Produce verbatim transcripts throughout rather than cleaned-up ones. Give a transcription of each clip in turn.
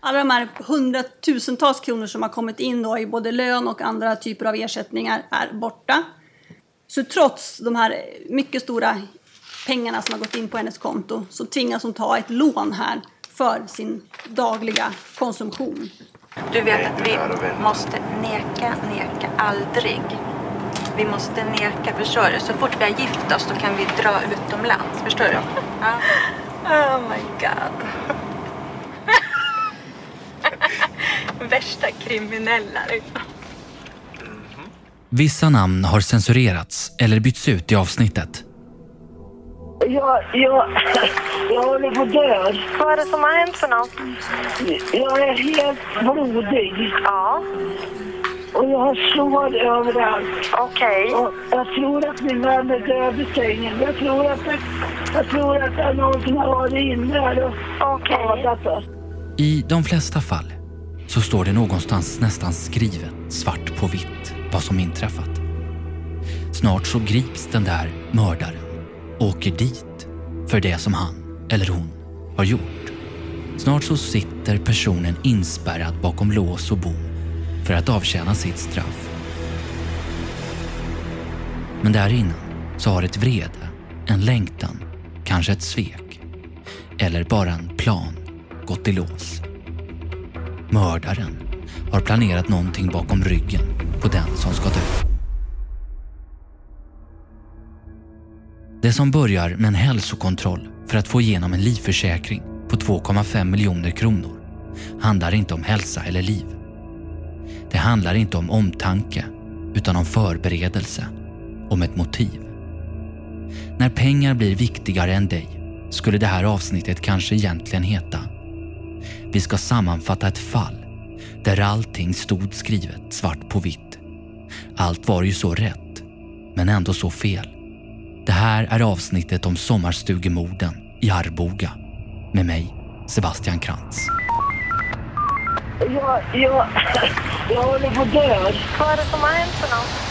alla de här hundratusentals kronor som har kommit in då i både lön och andra typer av ersättningar är borta. Så trots de här mycket stora pengarna som har gått in på hennes konto så tvingas hon ta ett lån här för sin dagliga konsumtion. Du vet att vi måste neka, neka aldrig. Vi måste neka, förstår du? Så fort vi har gift oss då kan vi dra utomlands, förstår du? Ja. Oh my god. Värsta kriminella. Vissa namn har censurerats eller bytts ut i avsnittet. Jag, jag, jag håller på död. Vad är det som har hänt för något? Jag är helt blodig. Ja. Och jag har sår överallt. Okej. Okay. Jag tror att min man är död i sängen. Jag tror att det, jag tror att det är någon som har varit inne här och skadat oss. I de flesta fall så står det någonstans nästan skrivet svart på vitt vad som inträffat. Snart så grips den där mördaren och åker dit för det som han eller hon har gjort. Snart så sitter personen inspärrad bakom lås och bom för att avtjäna sitt straff. Men där innan så har ett vrede, en längtan, kanske ett svek eller bara en plan gått i lås. Mördaren har planerat någonting bakom ryggen på den som ska dö. Det som börjar med en hälsokontroll för att få igenom en livförsäkring på två komma fem miljoner kronor handlar inte om hälsa eller liv. Det handlar inte om omtanke utan om förberedelse, om ett motiv. När pengar blir viktigare än dig skulle det här avsnittet kanske egentligen heta: vi ska sammanfatta ett fall där allting stod skrivet svart på vitt. Allt var ju så rätt, men ändå så fel. Det här är avsnittet om sommarstugemorden i Arboga med mig, Sebastian Krantz. Jag, jag, jag håller på död. Vad är det som har hänt för något?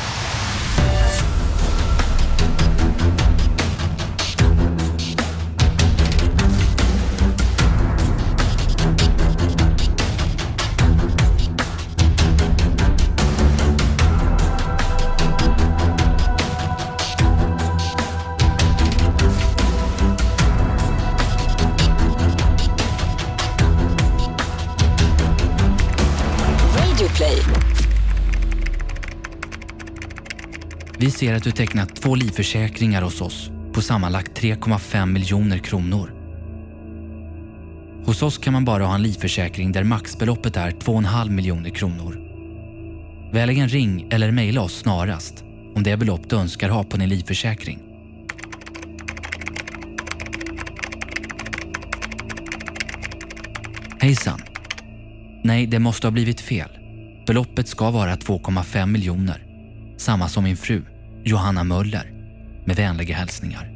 Vi ser att du tecknat två livförsäkringar hos oss på sammanlagt tre komma fem miljoner kronor. Hos oss kan man bara ha en livförsäkring där maxbeloppet är två komma fem miljoner kronor. Välj en ring eller mejla oss snarast om det belopp du önskar ha på din livförsäkring. Hejsan. Nej, det måste ha blivit fel. Beloppet ska vara två komma fem miljoner. Samma som min fru, Johanna Möller, med vänliga hälsningar.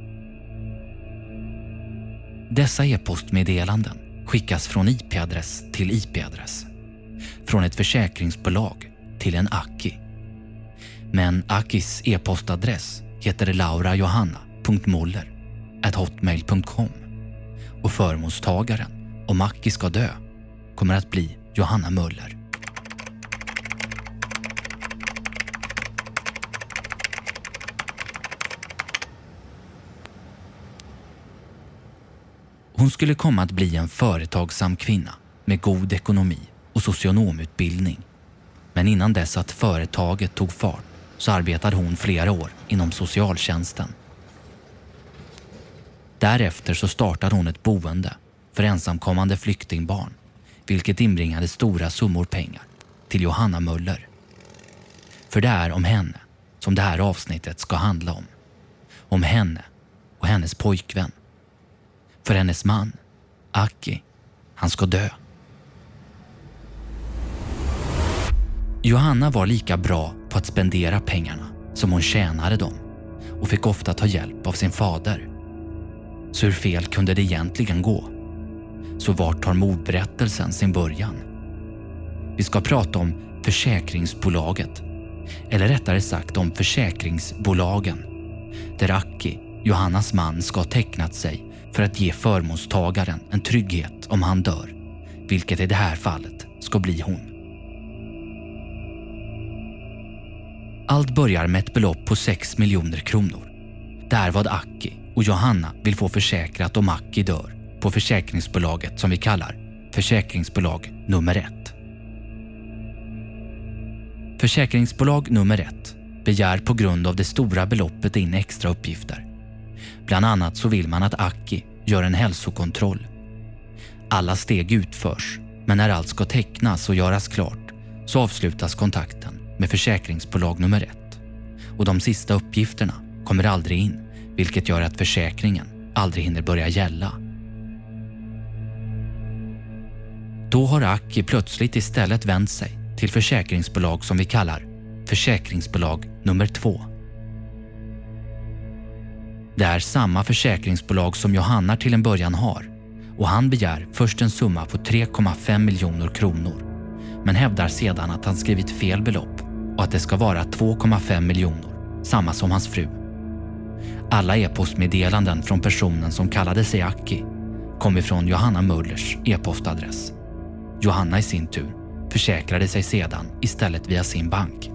Dessa e-postmeddelanden skickas från I P-adress till I P-adress. Från ett försäkringsbolag till en Aki. Men Akis e-postadress heter laurajohanna punkt moller at hotmail punkt com och förmånstagaren, om Aki ska dö, kommer att bli Johanna Möller. Hon skulle komma att bli en företagsam kvinna med god ekonomi och socionomutbildning. Men innan dess att företaget tog fart så arbetade hon flera år inom socialtjänsten. Därefter så startade hon ett boende för ensamkommande flyktingbarn, vilket inbringade stora summor pengar till Johanna Möller. För det är om henne som det här avsnittet ska handla om. Om henne och hennes pojkvän. För hennes man, Aki, han ska dö. Johanna var lika bra på att spendera pengarna som hon tjänade dem och fick ofta ta hjälp av sin fader. Så hur fel kunde det egentligen gå? Så vart tar mordberättelsen sin början? Vi ska prata om försäkringsbolaget, eller rättare sagt om försäkringsbolagen, där Aki, Johannas man, ska ha tecknat sig för att ge förmånstagaren en trygghet om han dör, vilket i det här fallet ska bli hon. Allt börjar med ett belopp på sex miljoner kronor. Det är vad Aki och Johanna vill få försäkrat om Aki dör på försäkringsbolaget som vi kallar försäkringsbolag nummer ett. Försäkringsbolag nummer ett begär på grund av det stora beloppet in extra uppgifter. Bland annat så vill man att Aki gör en hälsokontroll. Alla steg utförs, men när allt ska tecknas och göras klart så avslutas kontakten med försäkringsbolag nummer ett. Och de sista uppgifterna kommer aldrig in, vilket gör att försäkringen aldrig hinner börja gälla. Då har Aki plötsligt istället vänt sig till försäkringsbolag som vi kallar försäkringsbolag nummer två. Det är samma försäkringsbolag som Johanna till en början har och han begär först en summa på tre komma fem miljoner kronor men hävdar sedan att han skrivit fel belopp och att det ska vara två komma fem miljoner, samma som hans fru. Alla e-postmeddelanden från personen som kallade sig Aki kom ifrån Johanna Möllers e-postadress. Johanna i sin tur försäkrade sig sedan istället via sin bank.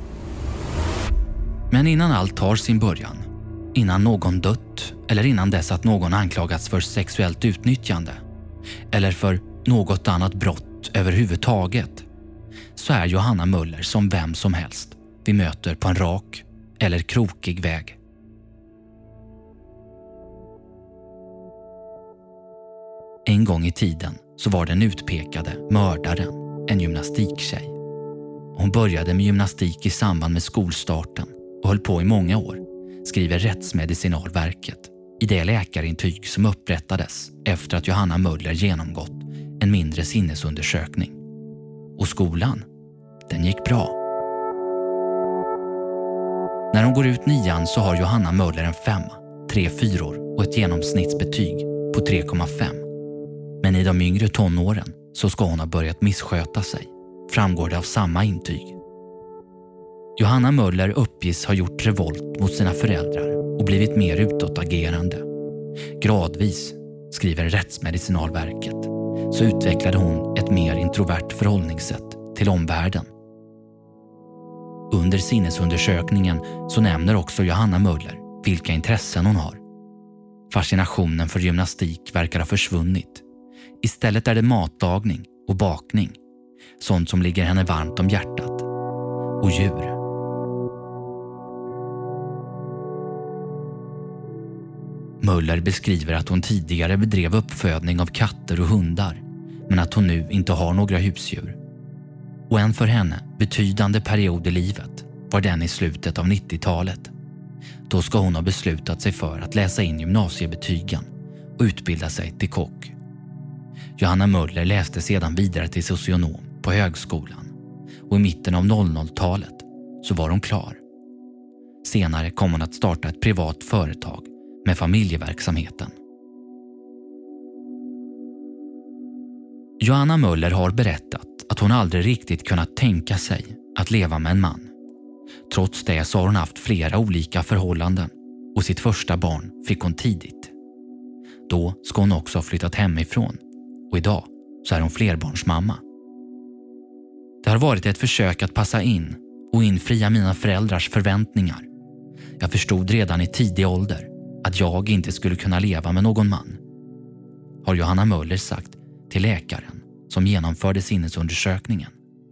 Men innan allt tar sin början, innan någon dött eller innan dess att någon anklagats för sexuellt utnyttjande eller för något annat brott överhuvudtaget, så är Johanna Möller som vem som helst vi möter på en rak eller krokig väg. En gång i tiden så var den utpekade mördaren en gymnastiktjej. Hon började med gymnastik i samband med skolstarten och höll på i många år, skriver Rättsmedicinalverket i det läkarintyg som upprättades efter att Johanna Möller genomgått en mindre sinnesundersökning. Och skolan, den gick bra. När hon går ut nian så har Johanna Möller en femma, tre fyror och ett genomsnittsbetyg på tre komma fem. Men i de yngre tonåren så ska hon ha börjat missköta sig, framgår det av samma intyg. Johanna Möller uppges ha gjort revolt mot sina föräldrar och blivit mer utåtagerande. Gradvis, skriver Rättsmedicinalverket, så utvecklade hon ett mer introvert förhållningssätt till omvärlden. Under sinnesundersökningen så nämner också Johanna Möller vilka intressen hon har. Fascinationen för gymnastik verkar ha försvunnit. Istället är det matlagning och bakning, sånt som ligger henne varmt om hjärtat. Och djur. Möller beskriver att hon tidigare bedrev uppfödning av katter och hundar, men att hon nu inte har några husdjur. Och en för henne betydande period i livet var den i slutet av nittiotalet. Då ska hon ha beslutat sig för att läsa in gymnasiebetygen och utbilda sig till kock. Johanna Möller läste sedan vidare till socionom på högskolan och i mitten av noll noll-talet så var hon klar. Senare kom hon att starta ett privat företag med familjeverksamheten. Johanna Möller har berättat att hon aldrig riktigt kunnat tänka sig att leva med en man. Trots det så har hon haft flera olika förhållanden och sitt första barn fick hon tidigt. Då ska hon också ha flyttat hemifrån och idag så är hon flerbarnsmamma. Det har varit ett försök att passa in och infria mina föräldrars förväntningar. Jag förstod redan i tidig ålder att jag inte skulle kunna leva med någon man, har Johanna Möller sagt till läkaren som genomförde sinnesundersökningen.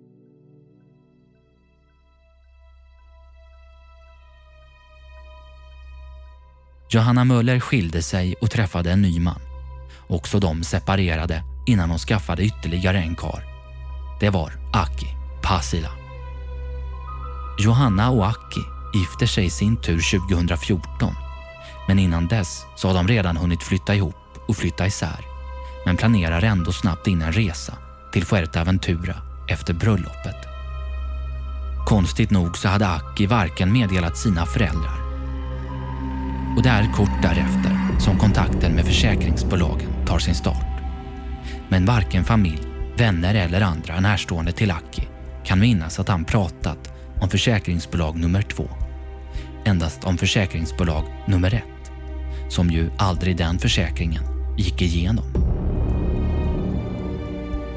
Johanna Möller skilde sig och träffade en ny man. Också de separerade innan hon skaffade ytterligare en kar. Det var Aki Pasila. Johanna och Aki gifter sig i sin tur tjugohundrafjorton. Men innan dess så har de redan hunnit flytta ihop och flytta isär. Men planerar ändå snabbt in en resa till Fuerteventura efter bröllopet. Konstigt nog så hade Aki varken meddelat sina föräldrar. Och det är kort därefter som kontakten med försäkringsbolagen tar sin start. Men varken familj, vänner eller andra närstående till Aki kan minnas att han pratat om försäkringsbolag nummer två. Endast om försäkringsbolag nummer ett, som ju aldrig den försäkringen gick igenom.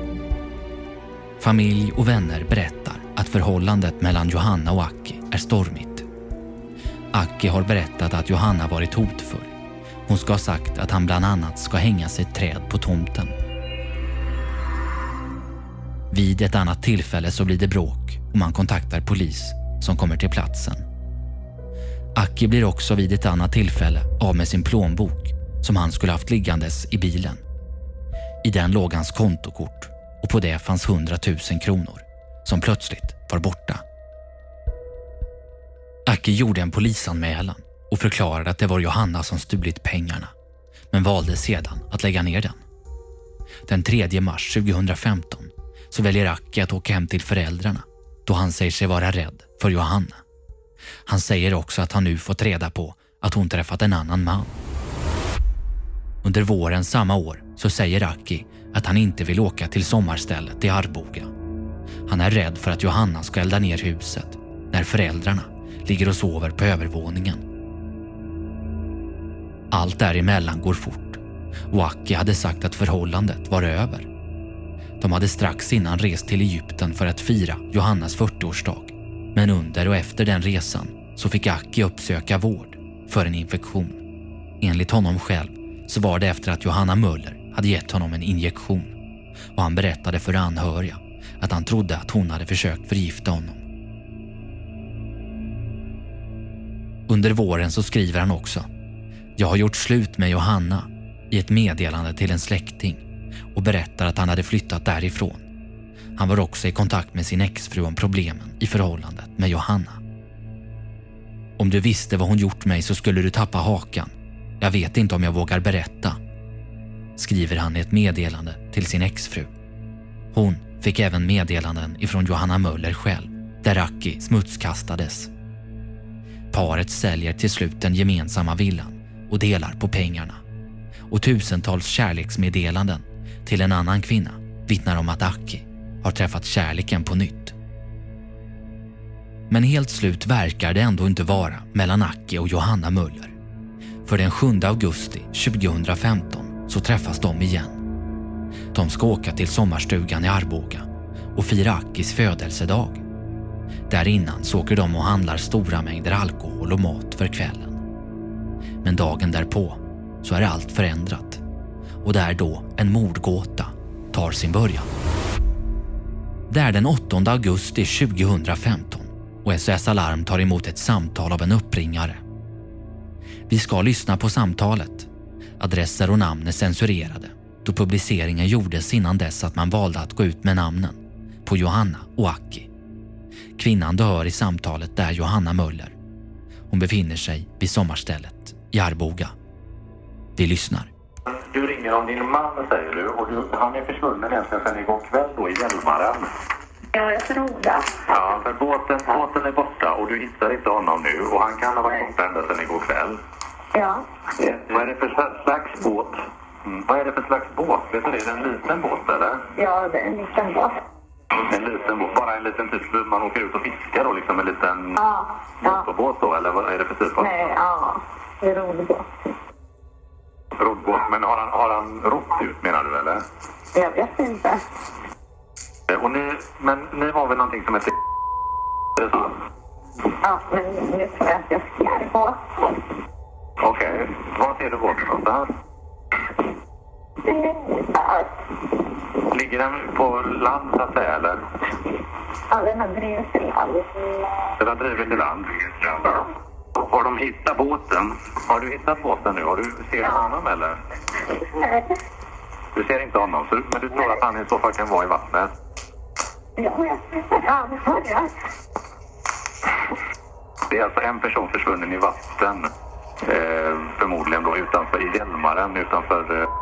Familj och vänner berättar att förhållandet mellan Johanna och Aki är stormigt. Aki har berättat att Johanna varit hotfull. Hon ska ha sagt att han bland annat ska hänga sig ett träd på tomten. Vid ett annat tillfälle så blir det bråk och man kontaktar polis som kommer till platsen. Aki blir också vid ett annat tillfälle av med sin plånbok som han skulle haft liggandes i bilen. I den låg hans kontokort och på det fanns hundratusen kronor som plötsligt var borta. Aki gjorde en polisanmälan och förklarade att det var Johanna som stulit pengarna, men valde sedan att lägga ner den. Den tredje mars tjugohundrafemton så väljer Aki att åka hem till föräldrarna då han säger sig vara rädd för Johanna. Han säger också att han nu fått reda på att hon träffat en annan man. Under våren samma år så säger Aki att han inte vill åka till sommarstället i Arboga. Han är rädd för att Johanna ska elda ner huset när föräldrarna ligger och sover på övervåningen. Allt däremellan går fort och Aki hade sagt att förhållandet var över. De hade strax innan rest till Egypten för att fira Johannas fyrtioårsdag. Men under och efter den resan så fick Aki uppsöka vård för en infektion. Enligt honom själv så var det efter att Johanna Möller hade gett honom en injektion. Och han berättade för anhöriga att han trodde att hon hade försökt förgifta honom. Under våren så skriver han också: "Jag har gjort slut med Johanna" i ett meddelande till en släkting och berättar att han hade flyttat därifrån. Han var också i kontakt med sin exfru om problemen i förhållandet med Johanna. "Om du visste vad hon gjort mig så skulle du tappa hakan. Jag vet inte om jag vågar berätta", skriver han i ett meddelande till sin exfru. Hon fick även meddelanden ifrån Johanna Möller själv, där Aki smutskastades. Paret säljer till slut den gemensamma villan och delar på pengarna. Och tusentals kärleksmeddelanden till en annan kvinna vittnar om att Aki har träffat kärleken på nytt. Men helt slut verkar det ändå inte vara mellan Aki och Johanna Möller. För den sjunde augusti tjugohundrafemton så träffas de igen. De ska åka till sommarstugan i Arboga och fira Akis födelsedag. Där innan så åker de och handlar stora mängder alkohol och mat för kvällen. Men dagen därpå så är allt förändrat. Och där då en mordgåta tar sin början. Det är den åttonde augusti tjugohundrafemton och S O S Alarm tar emot ett samtal av en uppringare. Vi ska lyssna på samtalet. Adresser och namn är censurerade då publiceringen gjordes innan dess att man valde att gå ut med namnen på Johanna och Aki. Kvinnan du hör i samtalet är Johanna Möller. Hon befinner sig vid sommarstället i Arboga. Vi lyssnar. Du ringer om din man, säger du, och du, han är försvunnen egentligen sedan igår kväll då i Hjälmaren. Ja, jag tror det. Ja, för båten, båten är borta och du hittar inte honom nu och han kan ha varit borta ända sedan igår kväll. Ja. Ja. Vad är det för slags båt? Mm. Vad är det för slags båt? Vet du det? Är det en liten båt eller? Ja, det är en liten båt. En liten båt, bara en liten typ man åker ut och fiskar då, liksom en liten Ja. motorbåt då, eller vad är det för typ av? Nej, ja. Det är roddbåt. Roddbåt, men har han, har han rott ut menar du eller? Jag vet inte. Och ni, men ni har väl någonting som heter... Är det så? Ja, men nu tror jag att jag ser båt. Okej, okay. Var ser du båten någonstans? Ja. Ligger den på land så att säga eller? Ja, den har drivit till land. Den har drivit till land? Ja. Har de hittat båten? Har du hittat båten nu? Har du, ser du honom eller? Nej. Du ser inte honom, så, men du tror att han i så fall kan vara i vattnet? Ja, jag ja, det har jag. Det är alltså en person försvunnen i vatten. Eh, förmodligen då utanför i Hjälmaren, utanför... Eh...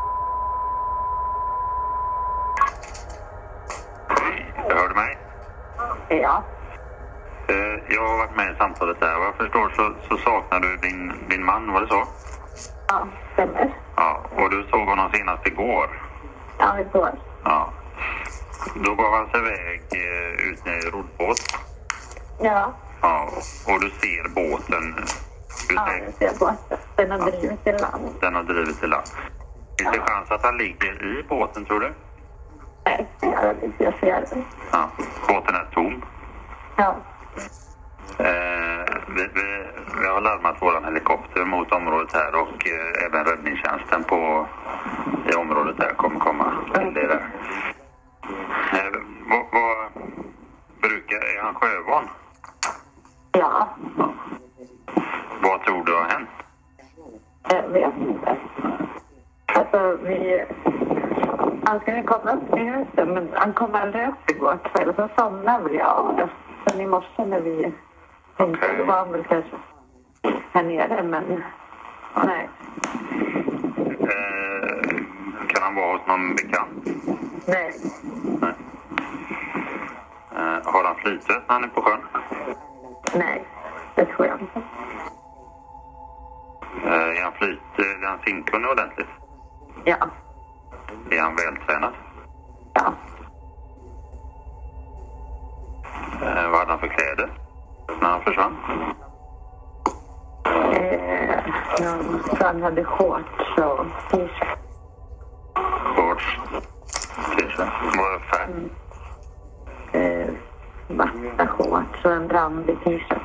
Hör du mig? Ja. Eh, jag har varit med i samtalet där och jag förstår så, så saknar du din, din man, var det så? Ja, stämmer. Ja, och du såg honom senast igår? Ja, igår. Ja. Då gav han sig iväg eh, ut i roddbåt? Ja. Ja, och du ser båten? Du Ja, ser... jag ser båten. Den har drivit till land. Den har drivit till land. Finns det chans att han ligger i båten, tror du? Nej, jag, jag ser det. Ja. Båten är tom. Ja. Eh, vi, vi, vi har larmat vår helikopter mot området här och eh, även räddningstjänsten på, i området här kommer komma till det där. Eh, vad, vad brukar, är han sjövan? Ja. Ja. Vad tror du har hänt? Jag vet inte. Alltså, vi... Han skulle komma upp i huset, men han kom aldrig upp igår kväll. Så somnade väl jag av det. Sen i morse när vi... tänkte, Okej. det var väl kanske här nere, men... Nej. Eh, kan han vara hos någon bekant? Nej. Nej. Eh, har han flytväst när han är på sjön? Nej. Det tror jag inte. Eh, är han flyt, är han simkunnig ordentligt? Ja. Är han vältränad? Ja. Eh, vad hade han för kläder när han försvann? Eh, jag han hade shorts och t-shirt. Shorts? T-shirt? Vad är det färg? Eh, svarta shorts och en randig t-shirt.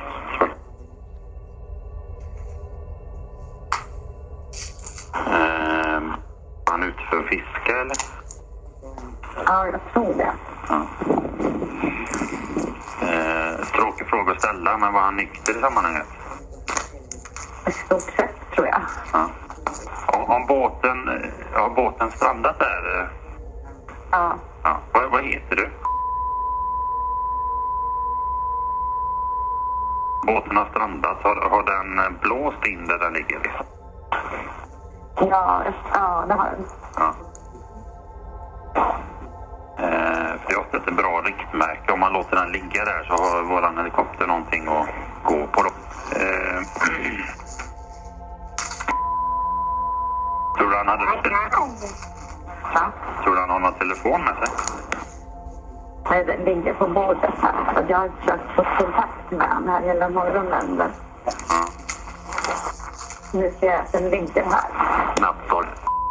Eh, var han ute för att fiska eller? Ja, jag tror det. Ja. Eh, tråkig fråga att ställa, men var han nykter i sammanhanget? I stort sett, tror jag. Ja. Om, om båten, har båten strandat där? eh? Ja. Ja. Vad, vad heter du? Båten har strandat. Har, har den blåst in där den ligger? Ja, ja, det har den. Ja. Eh, för jag har sett ett bra riktmärke. Om man låter den ligga där så har våran helikopter någonting att gå på. Då. Eh, tror du han hade... Ja. Tror du han har någon telefon med sig? Nej, den ligger på bordet här. Jag har försökt få kontakt med honom här hela morgonen. Men Ja. nu ser jag att den ligger här. Nattsorg.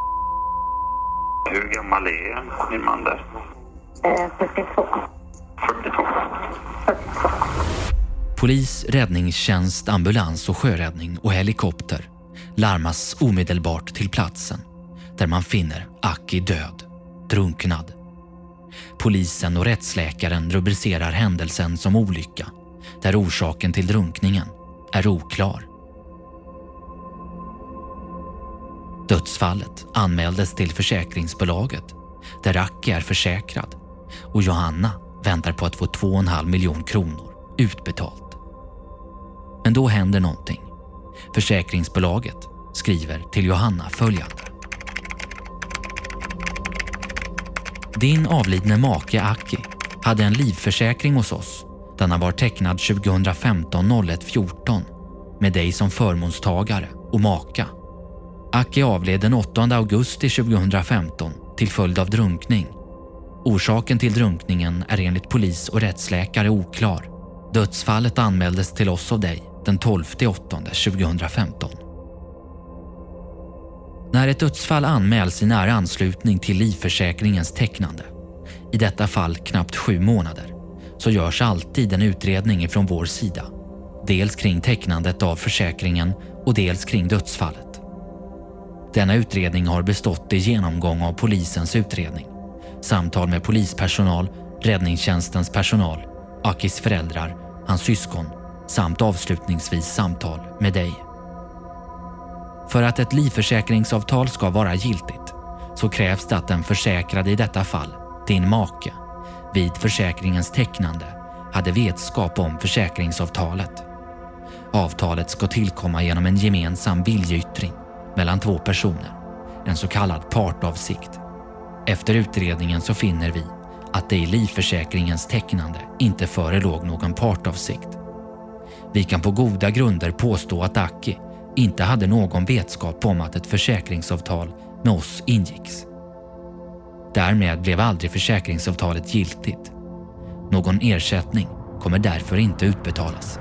Hur gammal är min man där? Eh, fyrtiotvå. fyrtiotvå. fyrtiotvå. Polis, räddningstjänst, ambulans och sjöräddning och helikopter larmas omedelbart till platsen där man finner Aki död, drunknad. Polisen och rättsläkaren rubricerar händelsen som olycka där orsaken till drunkningen är oklar. Dödsfallet anmäldes till försäkringsbolaget där Aki är försäkrad och Johanna väntar på att få två och en halv miljon kronor utbetalt. Men då händer någonting. Försäkringsbolaget skriver till Johanna följande. Din avlidne make Aki hade en livförsäkring hos oss. Den var tecknad tjugohundrafemton noll ett fjorton med dig som förmånstagare och maka. Aki avled den åttonde augusti tjugohundrafemton till följd av drunkning. Orsaken till drunkningen är enligt polis och rättsläkare oklar. Dödsfallet anmäldes till oss av dig den tolfte augusti tjugohundrafemton. När ett dödsfall anmäls i nära anslutning till livförsäkringens tecknande, i detta fall knappt sju månader, så görs alltid en utredning från vår sida. Dels kring tecknandet av försäkringen och dels kring dödsfallet. Denna utredning har bestått i genomgång av polisens utredning, samtal med polispersonal, räddningstjänstens personal, Akis föräldrar, hans syskon samt avslutningsvis samtal med dig. För att ett livförsäkringsavtal ska vara giltigt så krävs det att den försäkrade, i detta fall din make, vid försäkringens tecknande hade vetskap om försäkringsavtalet. Avtalet ska tillkomma genom en gemensam viljeyttring mellan två personer, en så kallad partavsikt. Efter utredningen så finner vi att det i livförsäkringens tecknande inte förelåg någon partavsikt. Vi kan på goda grunder påstå att Aki inte hade någon vetskap om att ett försäkringsavtal med oss ingicks. Därmed blev aldrig försäkringsavtalet giltigt. Någon ersättning kommer därför inte utbetalas.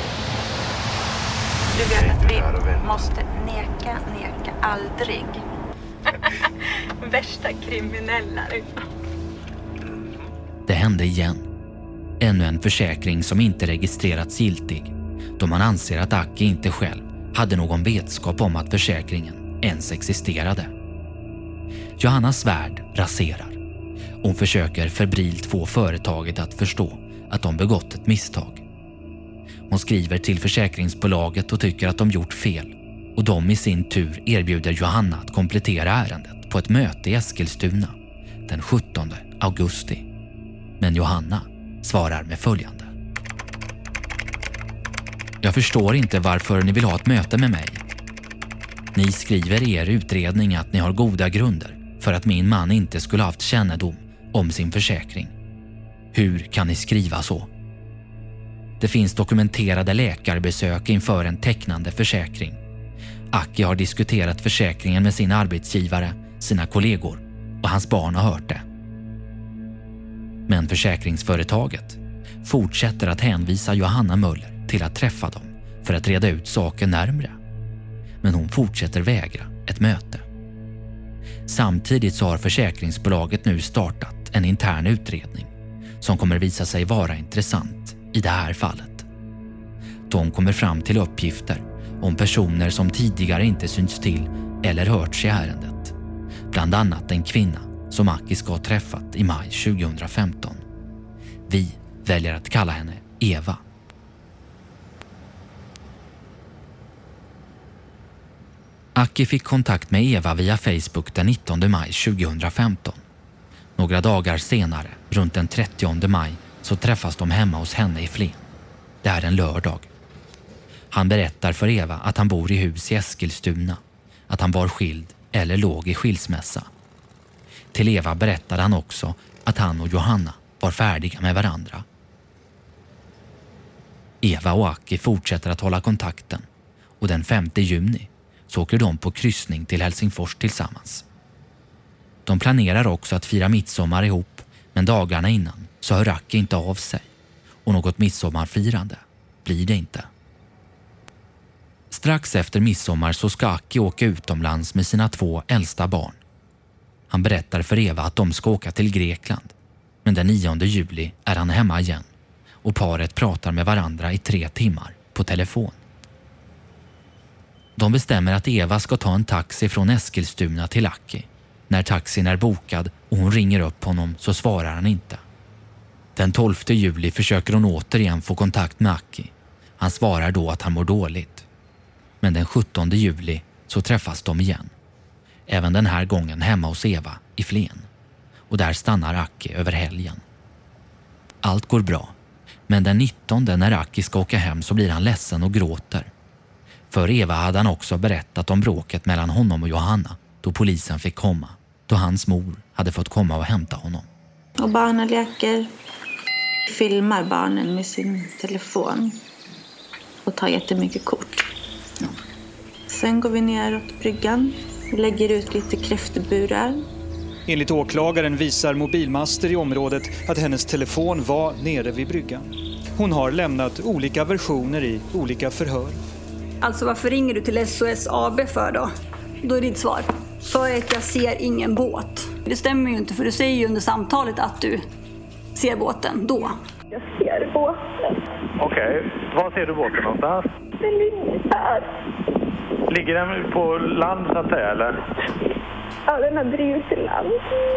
Du vet att vi måste neka, neka aldrig. Värsta kriminella. Det hände igen. Ännu en försäkring som inte registrerats giltig, då man anser att Aki inte själv hade någon vetskap om att försäkringen ens existerade. Johannas värld raserar. Hon försöker febrilt få företaget att förstå att de begått ett misstag. Hon skriver till försäkringsbolaget och tycker att de gjort fel, och de i sin tur erbjuder Johanna att komplettera ärendet på ett möte i Eskilstuna den sjuttonde augusti. Men Johanna svarar med följande. Jag förstår inte varför ni vill ha ett möte med mig. Ni skriver i er utredning att ni har goda grunder för att min man inte skulle haft kännedom om sin försäkring. Hur kan ni skriva så? Det finns dokumenterade läkarbesök inför en tecknande försäkring. Aki har diskuterat försäkringen med sin arbetsgivare, sina kollegor, och hans barn har hört det. Men försäkringsföretaget fortsätter att hänvisa Johanna Möller till att träffa dem för att reda ut saken närmre. Men hon fortsätter vägra ett möte. Samtidigt så har försäkringsbolaget nu startat en intern utredning som kommer visa sig vara intressant i det här fallet. De kommer fram till uppgifter om personer som tidigare inte synts till eller hörts i ärendet. Bland annat en kvinna som Aki ska ha träffat i maj tjugohundrafemton. Vi väljer att kalla henne Eva. Aki fick kontakt med Eva via Facebook den nittonde maj tjugohundrafemton. Några dagar senare, runt den trettionde maj, så träffas de hemma hos henne i Flen. Det är en lördag. Han berättar för Eva att han bor i hus i Eskilstuna, att han var skild eller låg i skilsmässa. Till Eva berättade han också att han och Johanna var färdiga med varandra. Eva och Aki fortsätter att hålla kontakten, och den femte juni så åker de på kryssning till Helsingfors tillsammans. De planerar också att fira midsommar ihop, men dagarna innan så hör Aki inte av sig, och något midsommarfirande blir det inte. Strax efter midsommar så ska Aki åka utomlands med sina två äldsta barn. Han berättar för Eva att de ska åka till Grekland, men den nionde juli är han hemma igen, och paret pratar med varandra i tre timmar på telefon. De bestämmer att Eva ska ta en taxi från Eskilstuna till Aki. När taxin är bokad och hon ringer upp honom så svarar han inte. Den tolfte juli försöker hon återigen få kontakt med Aki. Han svarar då att han mår dåligt. Men den sjuttonde juli så träffas de igen. Även den här gången hemma hos Eva i Flen. Och där stannar Aki över helgen. Allt går bra. Men den nittonde när Aki ska åka hem så blir han ledsen och gråter. För Eva hade han också berättat om bråket mellan honom och Johanna då polisen fick komma. Då hans mor hade fått komma och hämta honom. Och barnen leker, filmar barnen med sin telefon och tar jättemycket kort. Ja. Sen går vi ner åt bryggan och lägger ut lite kräftburar. Enligt åklagaren visar mobilmaster i området att hennes telefon var nere vid bryggan. Hon har lämnat olika versioner i olika förhör. Alltså varför ringer du till S O S A B för då? Då är ditt svar. För att jag ser ingen båt. Det stämmer ju inte, för du säger ju under samtalet att du ser båten då. Jag ser båten. Okej, okay. Var ser du båten någonstans? Den ligger här. Ligger den på land så att säga, eller? Ja, den har drivit till land.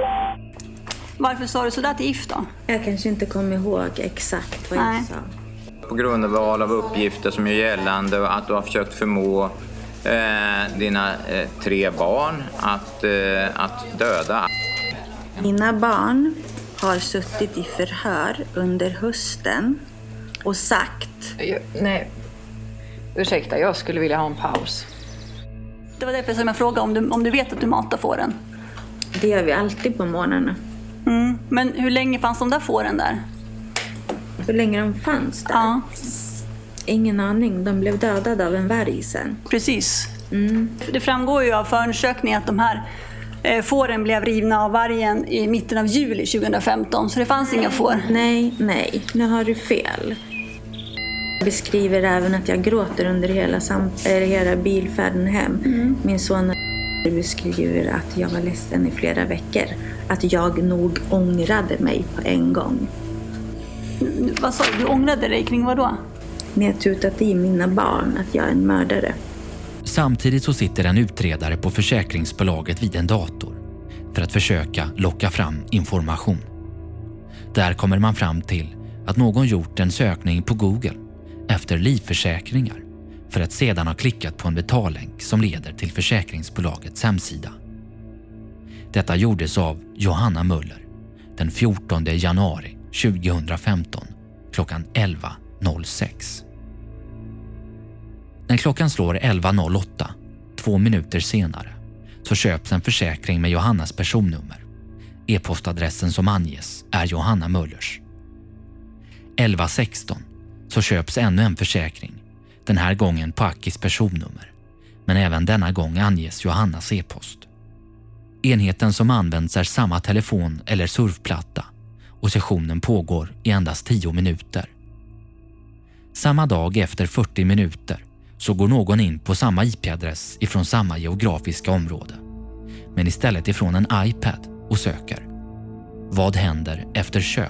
Varför sa du sådär till If då? Jag kanske inte kommer ihåg exakt vad Nej. jag sa. På grund av val av uppgifter som är gällande att du har försökt förmå eh, dina eh, tre barn att, eh, att döda. Mina barn har suttit i förhör under hösten och sagt... Jag, nej, ursäkta, jag skulle vilja ha en paus. Det var därför som jag frågade om du, om du vet att du matar fåren. Det gör vi alltid på morgnarna. Mm. Men hur länge fanns de där fåren där? Hur länge de fanns där? Ja. Ingen aning. De blev dödade av en varg sen. Precis. Mm. Det framgår ju av förundersökningen att de här eh, fåren blev rivna av vargen i mitten av juli tjugohundrafemton. Så det fanns inga får. Nej, nej. Nu har du fel. Jag beskriver även att jag gråter under hela, sam- eller hela bilfärden hem. Mm. Min son Vi skriver att jag var ledsen i flera veckor. Att jag nog ångrade mig på en gång. Vad sa du? Du ångrade dig kring vad då? När jag tutat i mina barn att jag är en mördare. Samtidigt så sitter en utredare på försäkringsbolaget vid en dator för att försöka locka fram information. Där kommer man fram till att någon gjort en sökning på Google efter livförsäkringar för att sedan ha klickat på en betallänk som leder till försäkringsbolagets hemsida. Detta gjordes av Johanna Möller den fjortonde januari tjugohundrafemton klockan elva noll sex. När klockan slår elva noll åtta, två minuter senare, så köps en försäkring med Johannas personnummer. E-postadressen som anges är Johanna Möllers. elva sexton så köps ännu en försäkring, den här gången på Akis personnummer, men även denna gång anges Johannas e-post. Enheten som används är samma telefon eller surfplatta och sessionen pågår i endast tio minuter. Samma dag efter fyrtio minuter så går någon in på samma I P-adress ifrån samma geografiska område, men istället ifrån en iPad och söker. Vad händer efter köp?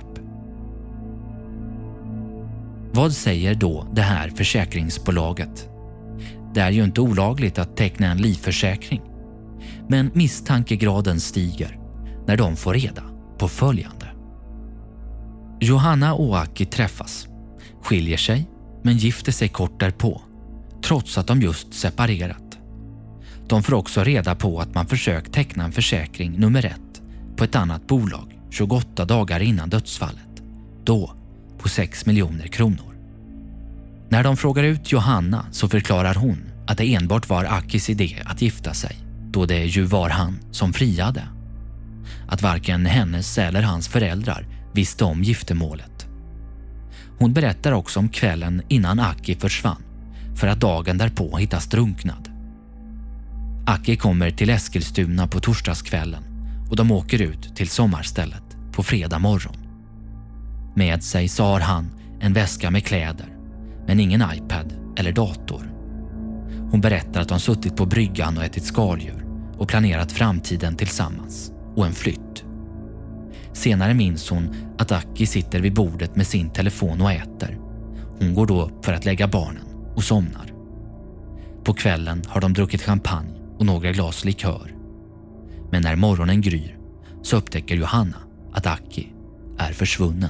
Vad säger då det här försäkringsbolaget? Det är ju inte olagligt att teckna en livförsäkring, men misstankegraden stiger när de får reda på följande. Johanna och Aki träffas, skiljer sig men gifter sig kort därpå, trots att de just separerat. De får också reda på att man försökt teckna en försäkring nummer ett på ett annat bolag tjugoåtta dagar innan dödsfallet, då på sex miljoner kronor. När de frågar ut Johanna så förklarar hon att det enbart var Akis idé att gifta sig, då det ju var han som friade. Att varken hennes eller hans föräldrar visste om giftermålet. Hon berättar också om kvällen innan Aki försvann, för att dagen därpå hittas drunknad. Aki kommer till Eskilstuna på torsdagskvällen och de åker ut till sommarstället på fredag morgon. Med sig så har han en väska med kläder, men ingen iPad eller dator. Hon berättar att de suttit på bryggan och ätit skaldjur och planerat framtiden tillsammans och en flytt. Senare minns hon att Aki sitter vid bordet med sin telefon och äter. Hon går då upp för att lägga barnen och somnar. På kvällen har de druckit champagne och några glas likör. Men när morgonen gryr så upptäcker Johanna att Aki är försvunnen.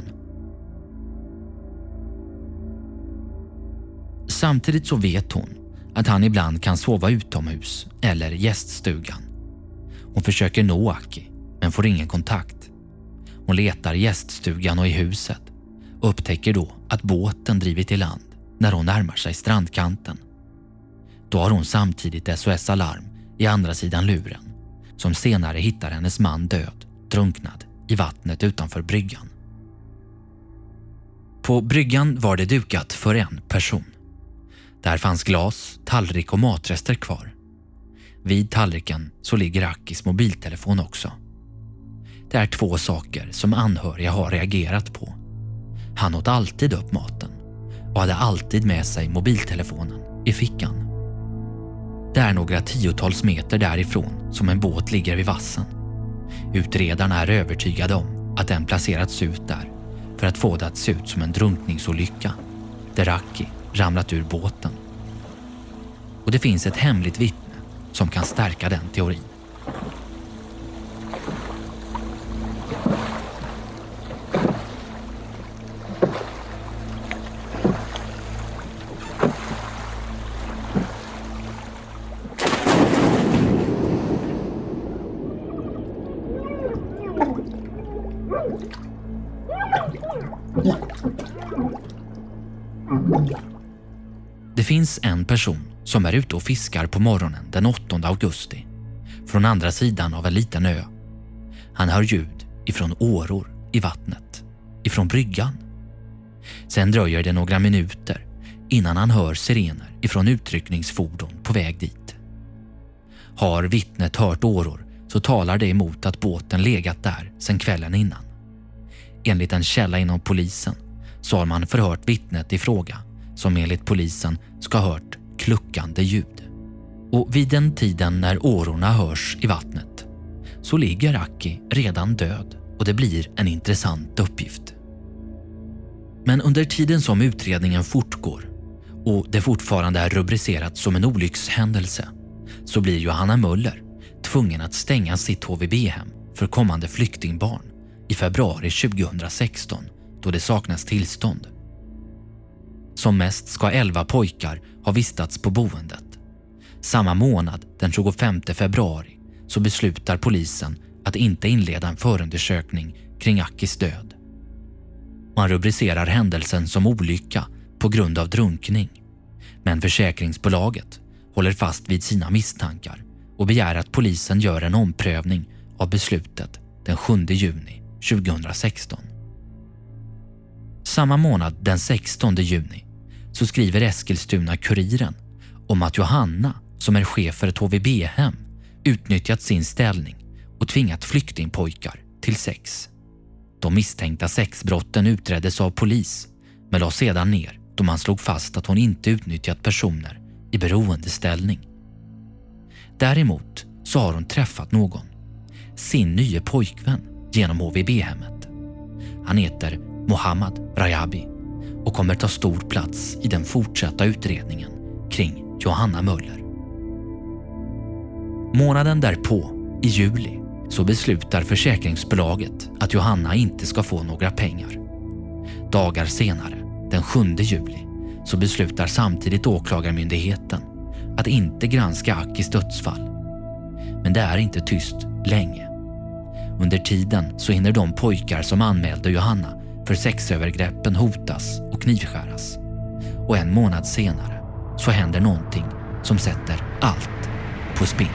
Samtidigt så vet hon att han ibland kan sova utomhus eller gäststugan. Hon försöker nå Aki men får ingen kontakt. Hon letar i gäststugan och i huset och upptäcker då att båten drivit i land när hon närmar sig strandkanten. Då har hon samtidigt S O S-alarm i andra sidan luren, som senare hittar hennes man död, drunknad i vattnet utanför bryggan. På bryggan var det dukat för en person. Där fanns glas, tallrik och matrester kvar. Vid tallriken så ligger Akis mobiltelefon också. Det är två saker som anhöriga har reagerat på. Han åt alltid upp maten och hade alltid med sig mobiltelefonen i fickan. Det är några tiotals meter därifrån som en båt ligger vid vassen. Utredarna är övertygade om att den placerats ut där för att få det att se ut som en drunkningsolycka där Aki ramlat ur båten. Och det finns ett hemligt vittne som kan stärka den teorin. Det finns en person som är ute och fiskar på morgonen den åttonde augusti från andra sidan av en liten ö. Han hör ljud ifrån åror i vattnet, ifrån bryggan. Sen dröjer det några minuter innan han hör sirener ifrån utryckningsfordon på väg dit. Har vittnet hört åror så talar det emot att båten legat där sedan kvällen innan. Enligt en källa inom polisen så har man förhört vittnet i fråga, som enligt polisen ska ha hört kluckande ljud. Och vid den tiden när årorna hörs i vattnet så ligger Aki redan död och det blir en intressant uppgift. Men under tiden som utredningen fortgår och det fortfarande är rubricerat som en olyckshändelse så blir Johanna Möller tvungen att stänga sitt H V B-hem för kommande flyktingbarn i februari tjugohundrasexton då det saknas tillstånd. Som mest ska elva pojkar ha vistats på boendet. Samma månad, den tjugofemte februari, så beslutar polisen att inte inleda en förundersökning kring Akis död. Man rubricerar händelsen som olycka på grund av drunkning. Men försäkringsbolaget håller fast vid sina misstankar och begär att polisen gör en omprövning av beslutet den sjunde juni tjugohundrasexton. Samma månad, den sextonde juni, så skriver Eskilstuna-Kuriren om att Johanna, som är chef för ett H V B-hem, utnyttjat sin ställning och tvingat flyktingpojkar till sex. De misstänkta sexbrotten utreddes av polis men lades sedan ner då man slog fast att hon inte utnyttjat personer i beroendeställning. Däremot så har hon träffat någon, sin nya pojkvän, genom H V B-hemmet. Han heter Mohammad Rajabi och kommer ta stor plats i den fortsatta utredningen kring Johanna Möller. Månaden därpå, i juli, så beslutar försäkringsbolaget att Johanna inte ska få några pengar. Dagar senare, den sjunde juli, så beslutar samtidigt åklagarmyndigheten att inte granska Akis dödsfall. Men det är inte tyst länge. Under tiden så hinner de pojkar som anmälde Johanna för sexövergreppen hotas och knivskäras. Och en månad senare så händer någonting som sätter allt på spinn.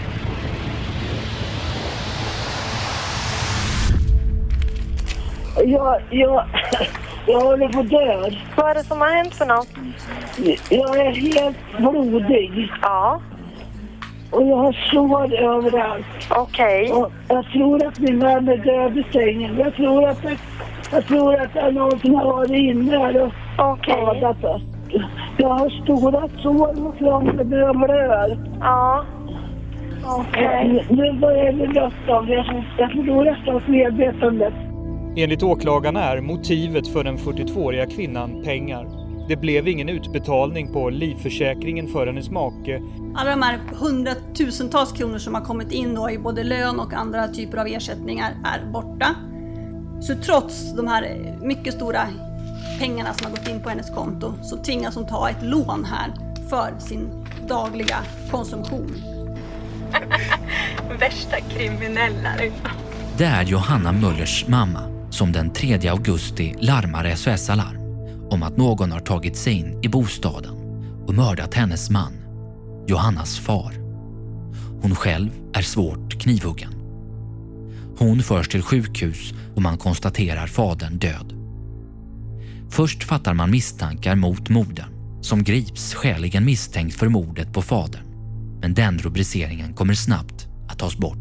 Jag, jag, jag håller på död. Vad är det som har hänt för något? Jag är helt blodig. Ja. Och jag har sår överallt. Okej. Okay. Jag tror att min man är död i sängen. Jag tror att det, jag tror att det är någon som har varit inne här och skadat oss. Jag har stora sår och fronten med blöd. Ja. Okej. Okay. Nu börjar det lösa av det. Jag förlorar snart medvetandet. Enligt åklagarna är motivet för den fyrtiotvååriga kvinnan pengar. Det blev ingen utbetalning på livförsäkringen för hennes make. Alla de här hundratusentals kronor som har kommit in då i både lön och andra typer av ersättningar är borta. Så trots de här mycket stora pengarna som har gått in på hennes konto så tvingas hon ta ett lån här för sin dagliga konsumtion. Värsta kriminella. Det är Johanna Möllers mamma som den tredje augusti larmar S O S Alarm om att någon har tagit sig in i bostaden och mördat hennes man, Johannas far. Hon själv är svårt knivhuggen. Hon förs till sjukhus och man konstaterar fadern död. Först fattar man misstankar mot modern som grips skäligen misstänkt för mordet på fadern. Men den rubriceringen kommer snabbt att tas bort.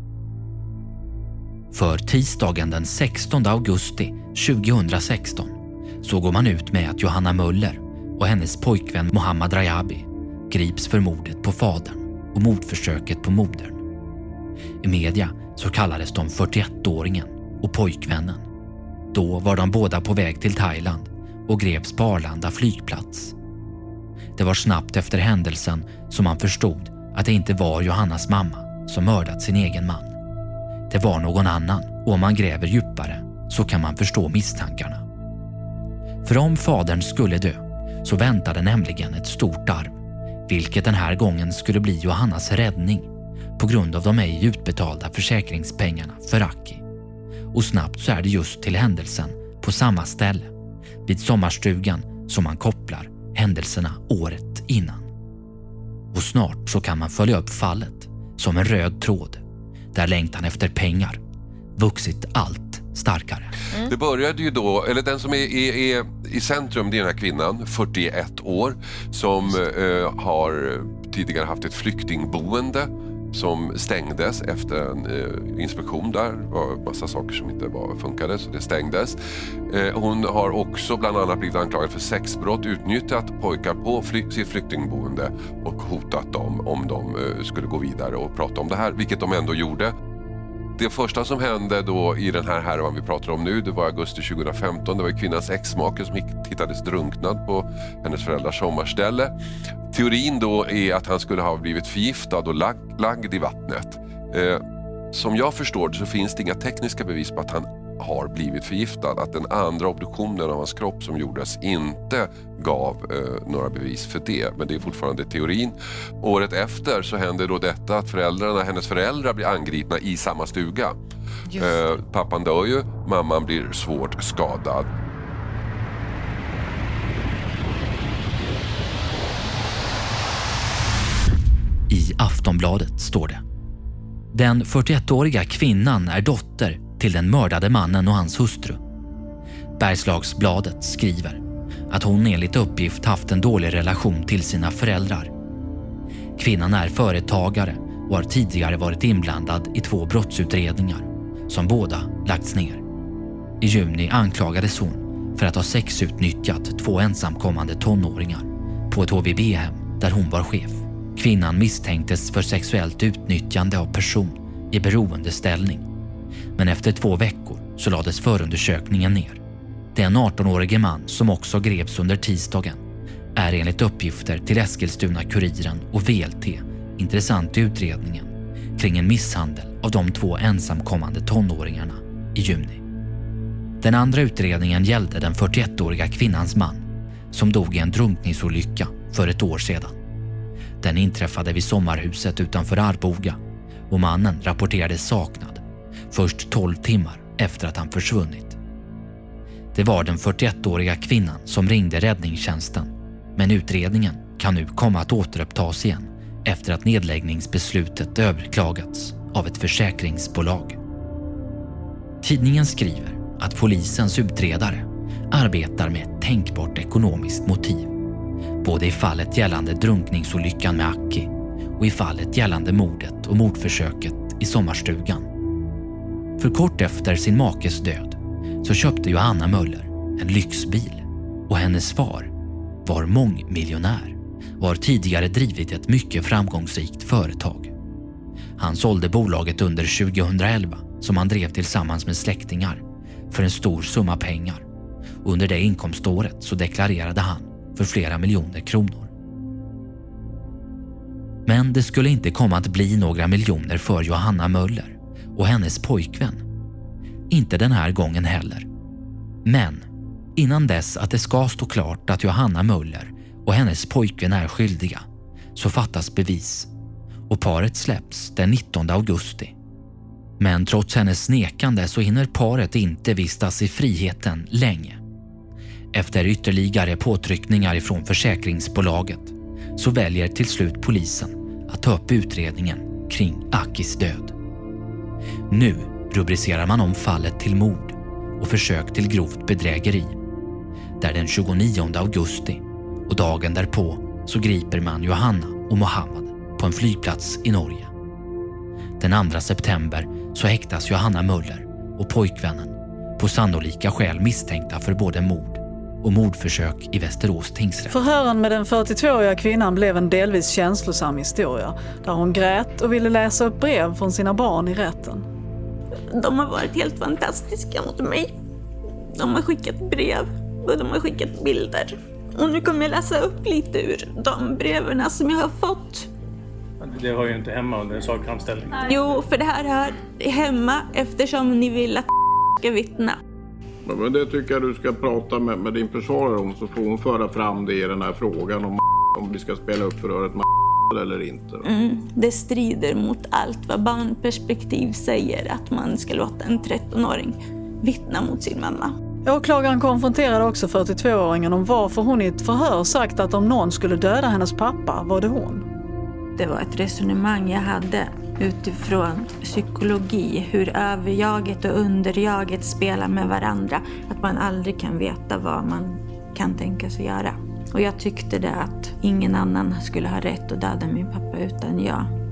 För tisdagen den sextonde augusti tjugohundrasexton så går man ut med att Johanna Möller och hennes pojkvän Mohammad Rajabi grips för mordet på fadern och mordförsöket på modern. I media så kallades de fyrtioettåringen och pojkvännen. Då var de båda på väg till Thailand och greps på Arlanda flygplats. Det var snabbt efter händelsen som man förstod att det inte var Johannas mamma som mördat sin egen man. Det var någon annan och om man gräver djupare så kan man förstå misstankarna. För om fadern skulle dö så väntade nämligen ett stort arv, vilket den här gången skulle bli Johannas räddning på grund av de ej utbetalda försäkringspengarna för Aki. Och snabbt så är det just till händelsen på samma ställe, vid sommarstugan, som man kopplar händelserna året innan. Och snart så kan man följa upp fallet som en röd tråd, där längtan efter pengar vuxit allt starkare. Mm. Det började ju då, eller den som är, är, är i centrum, det är den här kvinnan, fyrtioett år, som eh, har tidigare haft ett flyktingboende som stängdes efter en eh, inspektion där. Det var massa saker som inte var, funkade så det stängdes. Eh, hon har också bland annat blivit anklagad för sexbrott, utnyttjat pojkar på fly- sitt flyktingboende och hotat dem om de eh, skulle gå vidare och prata om det här, vilket de ändå gjorde. Det första som hände då i den här härvan vi pratar om nu, det var augusti tjugohundrafemton. Det var kvinnans exmake som hittades drunknad på hennes föräldrars sommarställe. Teorin då är att han skulle ha blivit förgiftad och lag, lagd i vattnet. Eh, som jag förstår så finns det inga tekniska bevis på att han har blivit förgiftad. Att den andra obduktionen av hans kropp som gjordes inte gav eh, några bevis för det. Men det är fortfarande teorin. Året efter så hände då detta att föräldrarna, hennes föräldrar blir angripna i samma stuga. Eh, pappan dör ju, mamman blir svårt skadad. I Aftonbladet står det: den fyrtioettåriga kvinnan är dotter till den mördade mannen och hans hustru. Bergslagsbladet skriver att hon enligt uppgift haft en dålig relation till sina föräldrar. Kvinnan är företagare och har tidigare varit inblandad i två brottsutredningar som båda lagts ner. I juni anklagades hon för att ha sexutnyttjat två ensamkommande tonåringar på ett H V B-hem där hon var chef. Kvinnan misstänktes för sexuellt utnyttjande av person i beroendeställning. Men efter två veckor så lades förundersökningen ner. Den artonårige man som också greps under tisdagen är enligt uppgifter till Eskilstuna-Kuriren och V L T intressant i utredningen kring en misshandel av de två ensamkommande tonåringarna i juni. Den andra utredningen gällde den fyrtioettåriga kvinnans man som dog i en drunkningsolycka för ett år sedan. Den inträffade vid sommarhuset utanför Arboga och mannen rapporterades saknad först tolv timmar efter att han försvunnit. Det var den fyrtioettåriga kvinnan som ringde räddningstjänsten, men utredningen kan nu komma att återupptas igen efter att nedläggningsbeslutet överklagats av ett försäkringsbolag. Tidningen skriver att polisens utredare arbetar med ett tänkbart ekonomiskt motiv, både i fallet gällande drunkningsolyckan med Aki och i fallet gällande mordet och mordförsöket i sommarstugan. För kort efter sin makes död så köpte Johanna Möller en lyxbil och hennes far var mångmiljonär och har tidigare drivit ett mycket framgångsrikt företag. Han sålde bolaget under tjugohundraelva som han drev tillsammans med släktingar för en stor summa pengar. Under det inkomståret så deklarerade han för flera miljoner kronor. Men det skulle inte komma att bli några miljoner för Johanna Möller och hennes pojkvän. Inte den här gången heller. Men innan dess att det ska stå klart att Johanna Möller och hennes pojkvän är skyldiga så fattas bevis och paret släpps den nittonde augusti. Men trots hennes nekande så hinner paret inte vistas i friheten länge. Efter ytterligare påtryckningar ifrån försäkringsbolaget så väljer till slut polisen att ta upp utredningen kring Akis död. Nu rubricerar man om fallet till mord och försök till grovt bedrägeri. Där den tjugonionde augusti och dagen därpå så griper man Johanna och Mohammed på en flygplats i Norge. Den andra september så häktas Johanna Möller och pojkvännen på sannolika skäl misstänkta för både mord och mordförsök i Västerås tingsrätt. Förhören med den fyrtiotvååriga kvinnan blev en delvis känslosam historia där hon grät och ville läsa upp brev från sina barn i rätten. De har varit helt fantastiska mot mig. De har skickat brev och de har skickat bilder. Och nu kommer jag läsa upp lite ur de breven som jag har fått. Det hör ju inte hemma under en sakframställning. Jo, för det här hör hemma eftersom ni vill att ska vittna. Ja, men det tycker jag du ska prata med, med din försvarare om, så får hon föra fram det i den här frågan om, om vi ska spela upp förhöret med eller inte. Mm, det strider mot allt vad barnperspektiv säger, att man ska låta en trettonåring vittna mot sin mamma. Åklagaren konfronterade också fyrtiotvååringen om varför hon i ett förhör sagt att om någon skulle döda hennes pappa var det hon. Det var ett resonemang jag hade utifrån psykologi, hur överjaget och underjaget spelar med varandra. Att man aldrig kan veta vad man kan tänka sig göra. Och jag tyckte det att ingen annan skulle ha rätt att döda min pappa utan jag.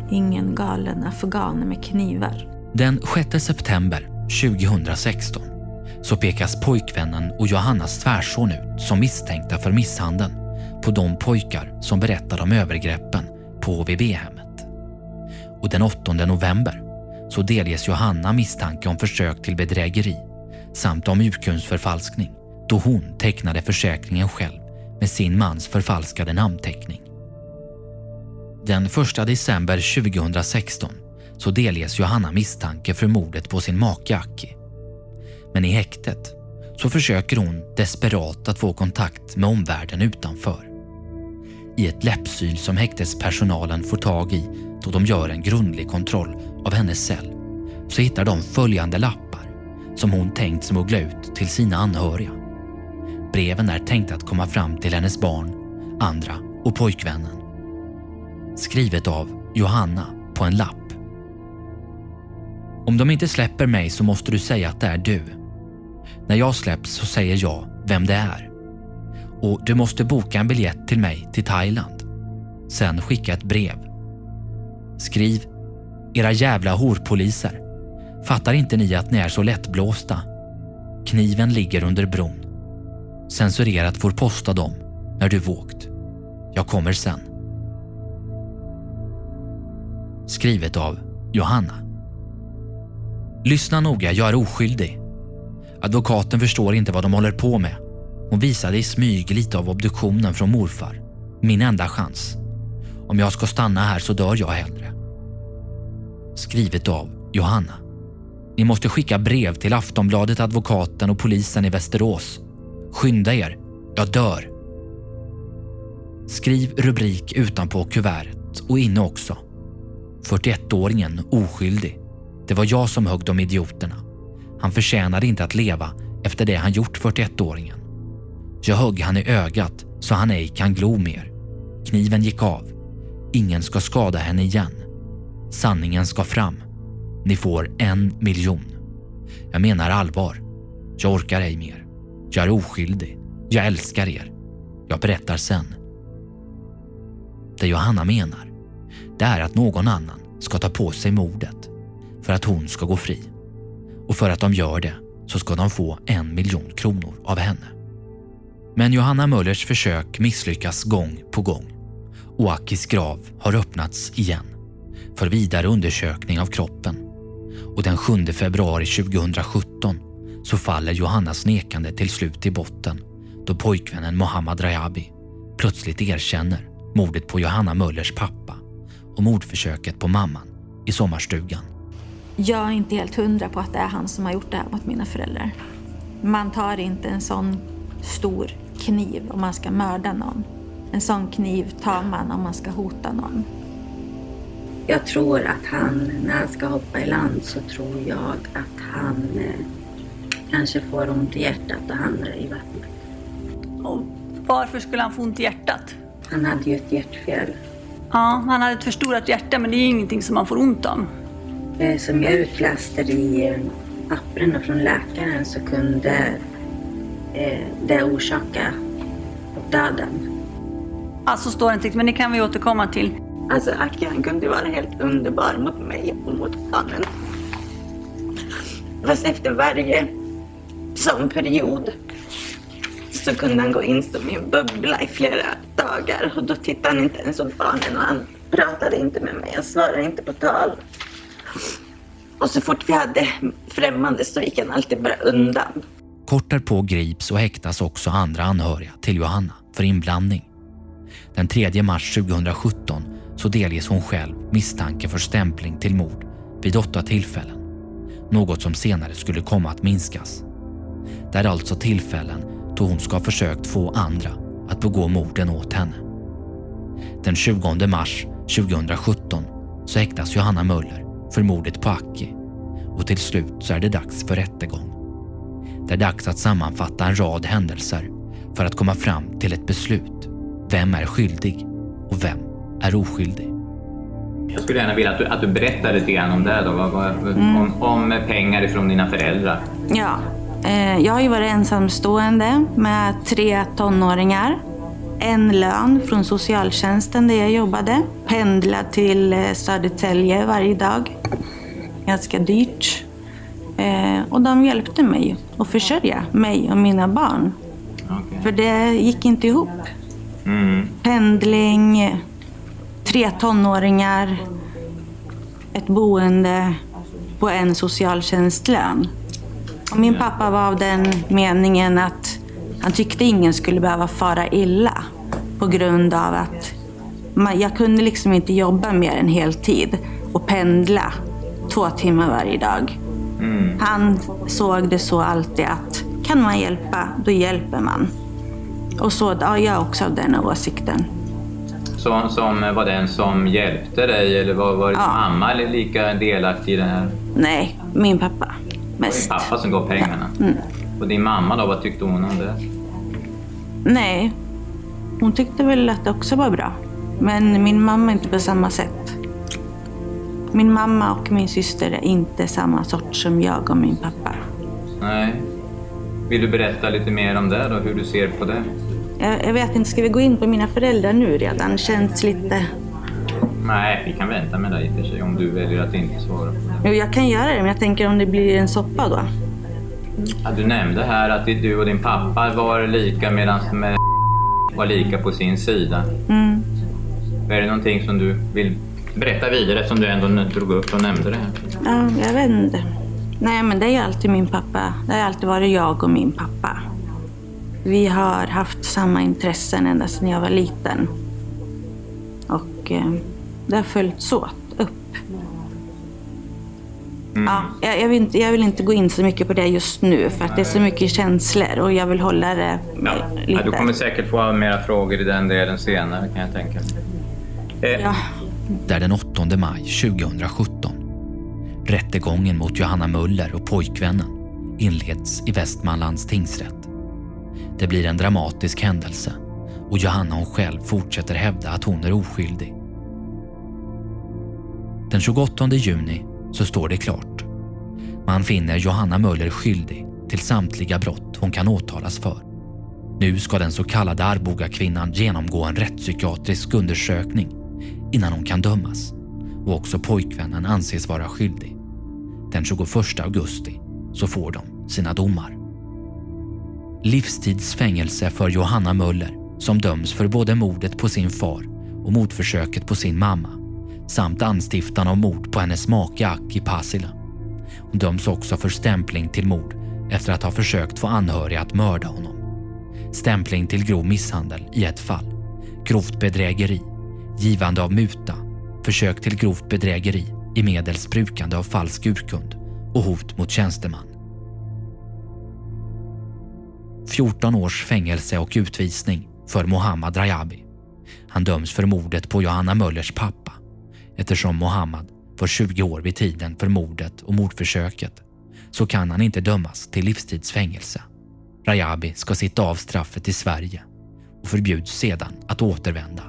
ingen galen afghan med knivar. Den sjätte september tjugohundrasexton så pekas pojkvännen och Johannas tvärson ut som misstänkta för misshandeln på de pojkar som berättade om övergreppen på H V B-hemmet. Och den åttonde november så delges Johanna misstanke om försök till bedrägeri samt om urkundsförfalskning då hon tecknade försäkringen själv med sin mans förfalskade namnteckning. Den första december tjugohundrasexton så delges Johanna misstanke för mordet på sin make Aki. Men i häktet så försöker hon desperat att få kontakt med omvärlden utanför. I ett läppsyl som häktespersonalen får tag i då de gör en grundlig kontroll av hennes cell så hittar de följande lappar som hon tänkt smuggla ut till sina anhöriga. Breven är tänkt att komma fram till hennes barn, andra och pojkvännen. Skrivet av Johanna på en lapp. Om de inte släpper mig så måste du säga att det är du. När jag släpps så säger jag vem det är. Och du måste boka en biljett till mig till Thailand. Sen skicka ett brev. Skriv: era jävla horpoliser. Fattar inte ni att ni är så lättblåsta? Kniven ligger under bron. Censurerat får posta dem när du vågt. Jag kommer sen. Skrivet av Johanna. Lyssna noga, jag är oskyldig. Advokaten förstår inte vad de håller på med. Hon visade i smyg lite av obduktionen från morfar. Min enda chans. Om jag ska stanna här så dör jag hellre. Skrivet av Johanna. Ni måste skicka brev till Aftonbladet, advokaten och polisen i Västerås. Skynda er, jag dör. Skriv rubrik utanpå kuvertet och inne också. fyrtioettåringen oskyldig. Det var jag som högg de idioterna. Han förtjänade inte att leva efter det han gjort fyrtioettåringen. Jag högg han i ögat så han ej kan glo mer. Kniven gick av. Ingen ska skada henne igen. Sanningen ska fram. Ni får en miljon. Jag menar allvar. Jag orkar ej mer. Jag är oskyldig. Jag älskar er. Jag berättar sen. Det Johanna menar, det är att någon annan ska ta på sig mordet för att hon ska gå fri. Och för att de gör det så ska de få en miljon kronor av henne. Men Johanna Möllers försök misslyckas gång på gång. Och Akis grav har öppnats igen för vidare undersökning av kroppen. Och den sjunde februari tjugohundrasjutton så faller Johannas nekande till slut i botten då pojkvännen Mohammad Rajabi plötsligt erkänner mordet på Johanna Möllers pappa och mordförsöket på mamman i sommarstugan. Jag är inte helt hundra på att det är han som har gjort det här mot mina föräldrar. Man tar inte en sån stor kniv om man ska mörda någon. En sån kniv tar man om man ska hota någon. Jag tror att han, när han ska hoppa i land så tror jag att han eh, kanske får ont i hjärtat och hamnar i vattnet. Och varför skulle han få ont i hjärtat? Han hade ju ett hjärtfel. Ja, han hade ett förstorat hjärta, men det är ingenting som man får ont om. Eh, som jag utläste i eh, papperna från läkaren så kunde eh, det orsaka döden. Alltså står det inte, men det kan vi återkomma till. Alltså Aki, han kunde vara helt underbar mot mig och mot barnen. Fast efter varje sån period så kunde han gå in som i en bubbla i flera dagar. Och då tittade han inte ens åt barnen och han pratade inte med mig. Han svarade inte på tal. Och så fort vi hade främmande så gick han alltid bara undan. Kort därpå grips och häktas också andra anhöriga till Johanna för inblandning. Den tredje mars tjugohundrasjutton så delges hon själv misstanke för stämpling till mord vid åtta tillfällen. Något som senare skulle komma att minskas. Det är alltså tillfällen då hon ska ha försökt få andra att begå morden åt henne. Den tjugonde mars tjugohundrasjutton så häktas Johanna Möller för mordet på Aki och till slut så är det dags för rättegång. Det är dags att sammanfatta en rad händelser för att komma fram till ett beslut. Vem är skyldig och vem är oskyldig? Jag skulle gärna vilja att du, att du berättar lite grann om det då, vad, vad, mm. om, om pengar ifrån dina föräldrar. Ja, eh, jag har ju varit ensamstående med tre tonåringar. en lön från socialtjänsten där jag jobbade. Pendla till Södertälje varje dag. Ganska dyrt. Eh, och de hjälpte mig att försörja mig och mina barn. Okay. För det gick inte ihop. Mm. Pendling, tre tonåringar, ett boende på en socialtjänstlön. Och min pappa var av den meningen att han tyckte ingen skulle behöva fara illa på grund av att man, jag kunde liksom inte jobba mer än heltid och pendla två timmar varje dag. Mm. Han såg det så alltid att kan man hjälpa, då hjälper man. Och så ja, jag också av den åsikten. Som, som var den som hjälpte dig eller var, var det ja. mamma eller lika delaktig i det här? Nej, min pappa mest. Det var din pappa som gav pengarna? Ja. Mm. Och din mamma då, vad tyckte hon om det? Nej, hon tyckte väl att det också var bra. Men min mamma inte på samma sätt. Min mamma och min syster är inte samma sort som jag och min pappa. Nej. Vill du berätta lite mer om det då, hur du ser på det? Jag, jag vet inte, ska vi gå in på mina föräldrar nu redan? Känns lite... Nej, vi kan vänta med det i och för sig om du väljer att inte svara. Jo, jag kan göra det, men jag tänker om det blir en soppa då. Ja, du nämnde här att du och din pappa var lika medan med var lika på sin sida. Mm. Är det någonting som du vill berätta vidare som du ändå drog upp och nämnde det här? Ja, jag vet inte. Nej, men det är alltid min pappa. Det har alltid varit jag och min pappa. Vi har haft samma intressen ända sedan jag var liten. Och eh, det har följts åt upp. Mm. Ja, jag, jag, vill inte, jag vill inte gå in så mycket på det just nu för att det är så mycket känslor och jag vill hålla det ja. lite. Ja, du kommer säkert få mera frågor i den delen senare kan jag tänka mig. Eh. Ja. Det är den åttonde maj tjugohundrasjutton. Rättegången mot Johanna Möller och pojkvännen inleds i Västmanlands tingsrätt. Det blir en dramatisk händelse och Johanna hon själv fortsätter hävda att hon är oskyldig. Den tjugoåttonde juni så står det klart. Man finner Johanna Möller skyldig till samtliga brott hon kan åtalas för. Nu ska den så kallade Arboga-kvinnan genomgå en rättspsykiatrisk undersökning innan hon kan dömas och också pojkvännen anses vara skyldig. Den tjugoförsta augusti så får de sina domar. Livstidsfängelse för Johanna Möller som döms för både mordet på sin far och mordförsöket på sin mamma samt anstiftan av mord på hennes make Aki Pasila. Hon döms också för stämpling till mord efter att ha försökt få anhöriga att mörda honom. Stämpling till grov misshandel i ett fall, grovt bedrägeri, givande av muta, försök till grovt bedrägeri i medels brukande av falsk urkund och hot mot tjänsteman. fjorton års fängelse och utvisning för Mohammad Rajabi. Han döms för mordet på Johanna Möllers pappa eftersom Mohammad var tjugo år vid tiden för mordet och mordförsöket så kan han inte dömas till livstidsfängelse. Rajabi ska sitta av straffet i Sverige och förbjuds sedan att återvända.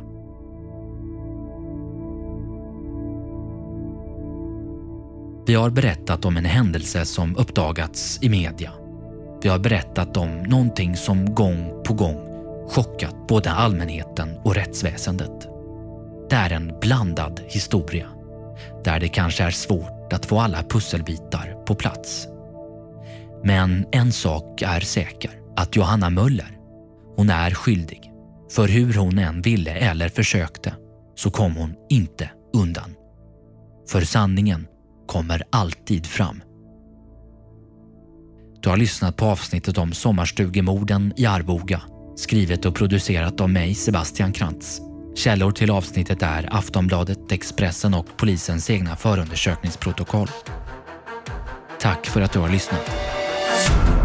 Vi har berättat om en händelse som uppdagats i media. Vi har berättat om någonting som gång på gång chockat både allmänheten och rättsväsendet. Det är en blandad historia där det kanske är svårt att få alla pusselbitar på plats. Men en sak är säker, att Johanna Möller, hon är skyldig. För hur hon än ville eller försökte så kom hon inte undan. För sanningen kommer alltid fram. Du har lyssnat på avsnittet om sommarstugemorden i Arboga, skrivet och producerat av mig, Sebastian Krantz. Källor till avsnittet är Aftonbladet, Expressen och polisens egna förundersökningsprotokoll. Tack för att du har lyssnat.